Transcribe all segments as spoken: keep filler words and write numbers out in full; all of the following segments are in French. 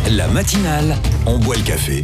La matinale, on boit le café.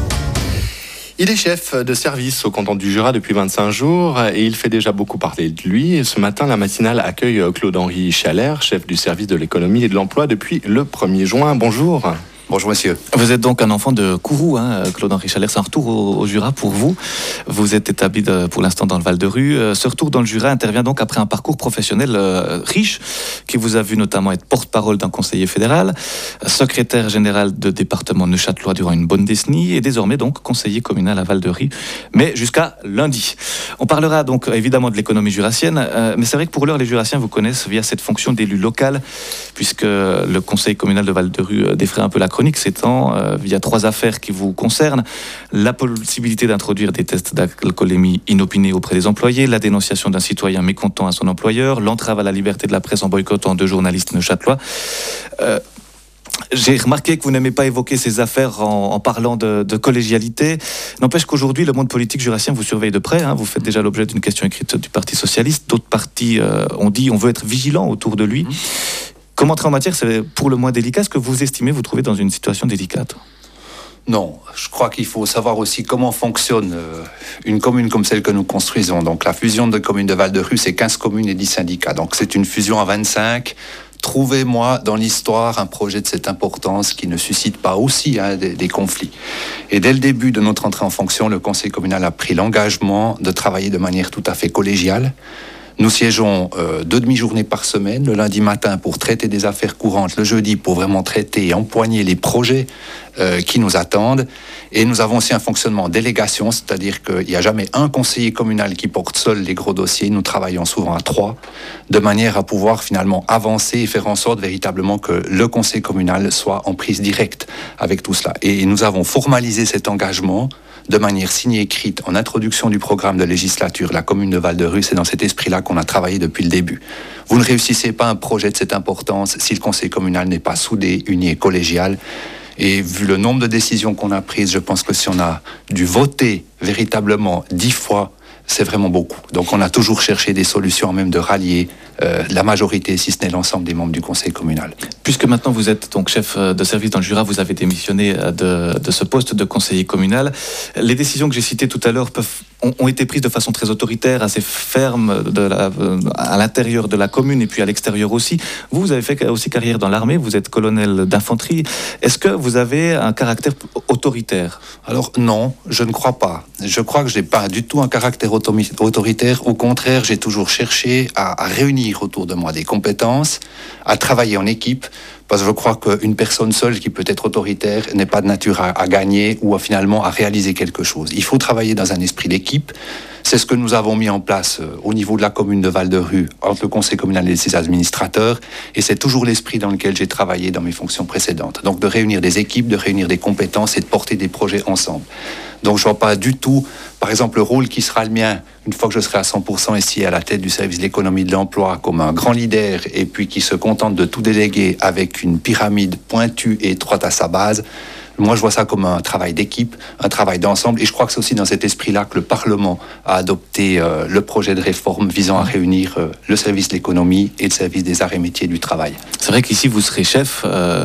Il est chef de service au canton du Jura depuis vingt-cinq jours et il fait déjà beaucoup parler de lui. Et ce matin, la matinale accueille Claude-Henri Chalère, chef du service de l'économie et de l'emploi depuis le premier juin. Bonjour. Bonjour monsieur. Vous êtes donc un enfant de Kourou, hein, Claude-Henri Chalère. C'est un retour au, au Jura pour vous. Vous êtes établi de, pour l'instant dans le Val-de-Rue. Euh, ce retour dans le Jura intervient donc après un parcours professionnel euh, riche qui vous a vu notamment être porte-parole d'un conseiller fédéral, secrétaire général de département neuchâtelois durant une bonne décennie et désormais donc conseiller communal à Val-de-Rue, mais jusqu'à lundi. On parlera donc évidemment de l'économie jurassienne, euh, mais c'est vrai que pour l'heure les Jurassiens vous connaissent via cette fonction d'élu local puisque le conseil communal de Val-de-Rue euh, défraie un peu la chronique ces temps, euh, via trois affaires qui vous concernent: la possibilité d'introduire des tests d'alcoolémie inopinés auprès des employés, la dénonciation d'un citoyen mécontent à son employeur, l'entrave à la liberté de la presse en boycottant deux journalistes neuchâtelois. Euh, J'ai remarqué que vous n'aimez pas évoquer ces affaires en, en parlant de, de collégialité. N'empêche qu'aujourd'hui, le monde politique jurassien vous surveille de près. Hein. Vous faites déjà l'objet d'une question écrite du Parti socialiste. D'autres partis euh, ont dit on veut être vigilant autour de lui. Mmh. Comme entrée en matière, c'est pour le moins délicat. Est-ce que vous estimez vous trouver dans une situation délicate ? Non, je crois qu'il faut savoir aussi comment fonctionne euh, une commune comme celle que nous construisons. Donc la fusion de communes de Val-de-Rue, c'est quinze communes et dix syndicats. Donc c'est une fusion à vingt-cinq. Trouvez-moi dans l'histoire un projet de cette importance qui ne suscite pas aussi hein, des, des conflits. Et dès le début de notre entrée en fonction, le conseil communal a pris l'engagement de travailler de manière tout à fait collégiale. Nous siégeons euh, deux demi-journées par semaine, le lundi matin pour traiter des affaires courantes, le jeudi pour vraiment traiter et empoigner les projets euh, qui nous attendent. Et nous avons aussi un fonctionnement en délégation, c'est-à-dire qu'il n'y a jamais un conseiller communal qui porte seul les gros dossiers. Nous travaillons souvent à trois, de manière à pouvoir finalement avancer et faire en sorte véritablement que le conseil communal soit en prise directe avec tout cela. Et nous avons formalisé cet engagement de manière signée écrite en introduction du programme de législature. La commune de Val-de-Rue, c'est dans cet esprit-là qu'on a travaillé depuis le début. Vous ne réussissez pas un projet de cette importance si le conseil communal n'est pas soudé, uni et collégial. Et vu le nombre de décisions qu'on a prises, je pense que si on a dû voter véritablement dix fois, c'est vraiment beaucoup. Donc on a toujours cherché des solutions, même de rallier euh, la majorité, si ce n'est l'ensemble des membres du conseil communal. Puisque maintenant vous êtes donc chef de service dans le Jura, vous avez démissionné de, de ce poste de conseiller communal. Les décisions que j'ai citées tout à l'heure peuvent, ont, ont été prises de façon très autoritaire, assez ferme de la, à l'intérieur de la commune et puis à l'extérieur aussi. Vous, vous avez fait aussi carrière dans l'armée, vous êtes colonel d'infanterie. Est-ce que vous avez un caractère autoritaire ? Alors non, je ne crois pas. Je crois que je n'ai pas du tout un caractère autoritaire. Au contraire, j'ai toujours cherché à, à réunir autour de moi des compétences, à travailler en équipe, parce que je crois qu'une personne seule qui peut être autoritaire n'est pas de nature à, à gagner ou à finalement à réaliser quelque chose. Il faut travailler dans un esprit d'équipe. C'est ce que nous avons mis en place euh, au niveau de la commune de Val-de-Rue, entre le conseil communal et ses administrateurs, et c'est toujours l'esprit dans lequel j'ai travaillé dans mes fonctions précédentes. Donc de réunir des équipes, de réunir des compétences et de porter des projets ensemble. Donc je ne vois pas du tout, par exemple, le rôle qui sera le mien, une fois que je serai à cent pour cent ici à la tête du service de l'économie de l'emploi, comme un grand leader, et puis qui se contente de tout déléguer avec une pyramide pointue et étroite à sa base. Moi, je vois ça comme un travail d'équipe, un travail d'ensemble. Et je crois que c'est aussi dans cet esprit-là que le Parlement a adopté euh, le projet de réforme visant à réunir euh, le service de l'économie et le service des arts et métiers du travail. C'est vrai qu'ici, vous serez chef euh,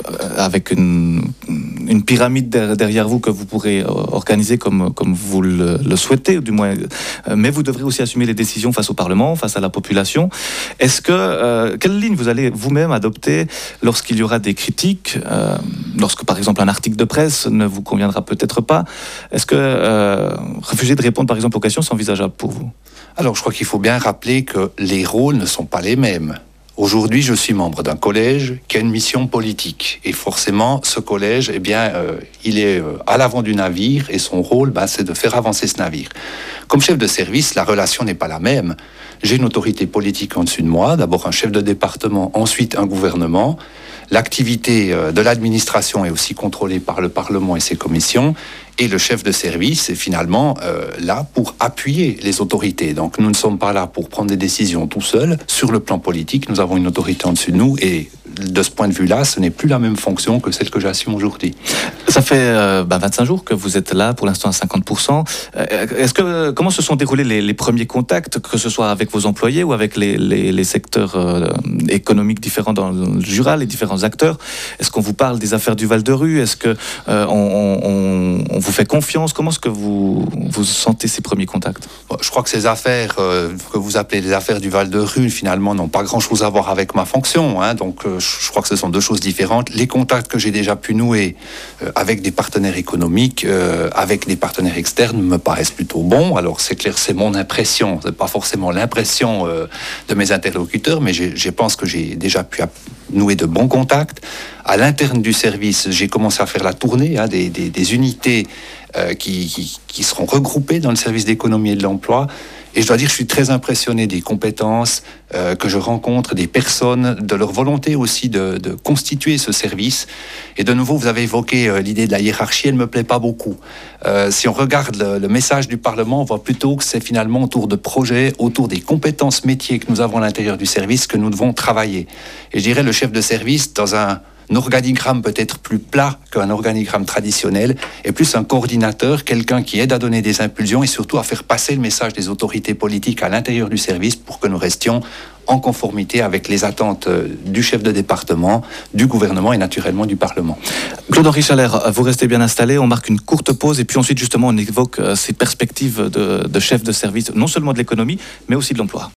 avec une, une pyramide derrière vous que vous pourrez organiser comme, comme vous le, le souhaitez, du moins. Mais vous devrez aussi assumer les décisions face au Parlement, face à la population. Est-ce que, euh, quelle ligne vous allez vous-même adopter lorsqu'il y aura des critiques, euh, lorsque, par exemple, un article de presse ne vous conviendra peut-être pas. Est-ce que euh, refuser de répondre par exemple aux questions, c'est envisageable pour vous ? Alors je crois qu'il faut bien rappeler que les rôles ne sont pas les mêmes. Aujourd'hui, je suis membre d'un collège qui a une mission politique. Et forcément, ce collège, eh bien, euh, il est euh, à l'avant du navire et son rôle, bah, c'est de faire avancer ce navire. Comme chef de service, la relation n'est pas la même. J'ai une autorité politique en dessus de moi, d'abord un chef de département, ensuite un gouvernement. L'activité de l'administration est aussi contrôlée par le Parlement et ses commissions. Et le chef de service est finalement euh, là pour appuyer les autorités. Donc nous ne sommes pas là pour prendre des décisions tout seuls. Sur le plan politique, nous avons une autorité en dessus de nous et de ce point de vue-là, ce n'est plus la même fonction que celle que j'assume aujourd'hui. Ça fait euh, bah, vingt-cinq jours que vous êtes là, pour l'instant à cinquante pour cent. Euh, est-ce que, comment se sont déroulés les, les premiers contacts, que ce soit avec vos employés ou avec les, les, les secteurs euh, économiques différents dans le Jura, les différents acteurs? Est-ce qu'on vous parle des affaires du Val-de-Rue? Est-ce qu'on euh, on, on, on vous fait confiance? Comment est-ce que vous, vous sentez ces premiers contacts? Je crois que ces affaires euh, que vous appelez les affaires du Val-de-Rue, finalement, n'ont pas grand-chose à voir avec ma fonction. Hein, donc, euh, je crois que ce sont deux choses différentes. Les contacts que j'ai déjà pu nouer euh, avec des partenaires économiques, euh, avec des partenaires externes, me paraissent plutôt bons. Alors, c'est clair, c'est mon impression. C'est pas forcément l'impression euh, de mes interlocuteurs, mais je pense que j'ai déjà pu nouer de bons contacts. À l'interne du service, j'ai commencé à faire la tournée hein, des, des, des unités euh, qui, qui, qui seront regroupées dans le service d'économie et de l'emploi. Et je dois dire, je suis très impressionné des compétences euh, que je rencontre, des personnes, de leur volonté aussi de, de constituer ce service. Et de nouveau, vous avez évoqué euh, l'idée de la hiérarchie, elle ne me plaît pas beaucoup. Euh, si on regarde le, le message du Parlement, on voit plutôt que c'est finalement autour de projets, autour des compétences métiers que nous avons à l'intérieur du service que nous devons travailler. Et je dirais, le chef de service, dans un... un organigramme peut-être plus plat qu'un organigramme traditionnel, et plus un coordinateur, quelqu'un qui aide à donner des impulsions et surtout à faire passer le message des autorités politiques à l'intérieur du service pour que nous restions en conformité avec les attentes du chef de département, du gouvernement et naturellement du Parlement. Claude-Henri Chalère, vous restez bien installé, on marque une courte pause et puis ensuite justement on évoque ces perspectives de, de chef de service, non seulement de l'économie, mais aussi de l'emploi.